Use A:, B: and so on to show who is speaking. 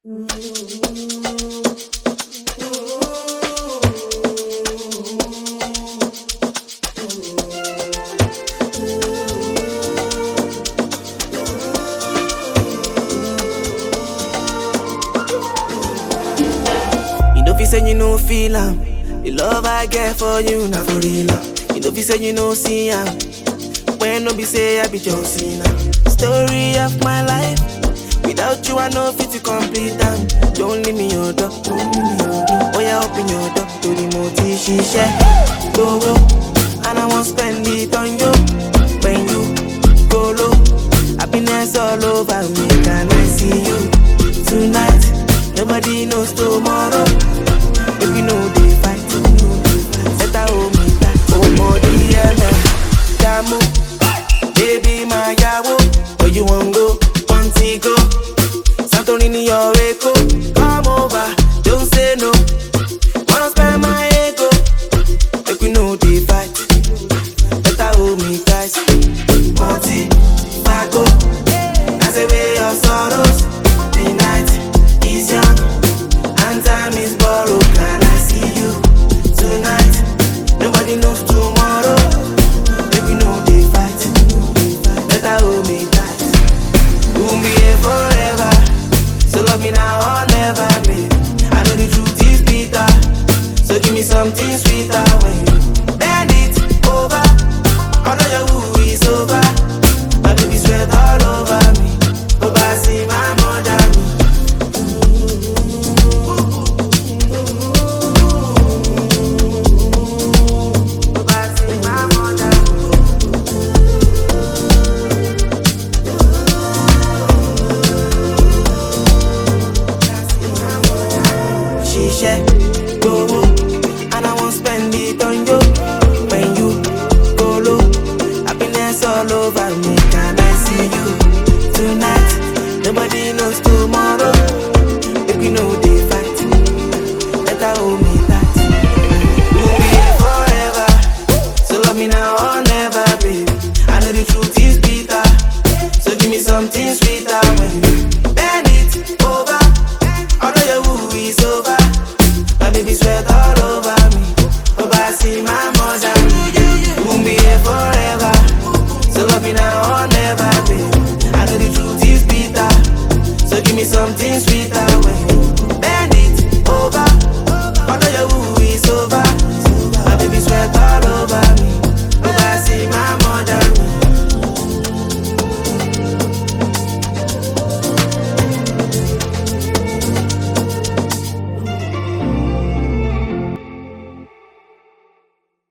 A: You know, if you say you no feel am, the love I get for you, not for real. You know, if you say you no see am, when no be say I be just sinner. Story of my life, without you I no fit to complete am. Don't leave me your door, don't leave me your door. Oh yeah, open your door to the multi she share. Go go, and I won't spend it on you. When you go low, happiness all over me. Can I see you tonight? Nobody knows tomorrow. If you know they fight, let her hold me tight. Oh, more the Damu, baby, my yawo. Where you want go? Want to go? Santorini, your echo. Come over, don't say no. Wanna spend my ego. If you know they fight, let her hold me tight. Monty, Paco, that's away your sorrows. The night is young and time is borrowed. Can I see you tonight? Nobody knows tomorrow. If you know they fight, let her hold me tight. We'll be here forever, so love me now or never, babe. I know the truth is bitter, so give me something sweeter. When you bend it over, I know your woo is over. My baby sweat all over me. Go back, see my mother. She share, go, and I won't spend it on you. When you go low, happiness all over me. Can I see you tonight? Nobody knows tomorrow. If you know they fight, let her hold me tight. We'll be here forever, so love me now or never, baby. I know the truth is bitter, so give me something sweeter. When you bend it over, I know your woo is over. My baby sweat all over me. Oh, I see my mother. We'll be here forever, so love me now or never, baby. I know the truth is bitter, so give me something sweeter. When you